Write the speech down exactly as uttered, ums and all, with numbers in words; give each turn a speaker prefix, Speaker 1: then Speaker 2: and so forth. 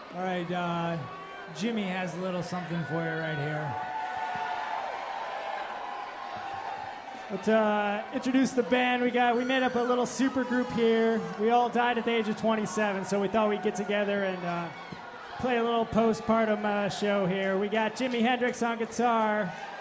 Speaker 1: All right, uh, Jimmy has a little something for you right here. Let's uh, introduce the band. We got we made up a little super group here. We all died at the age of twenty-seven, so we thought we'd get together and uh, play a little postpartum uh, show here. We got Jimi Hendrix on guitar,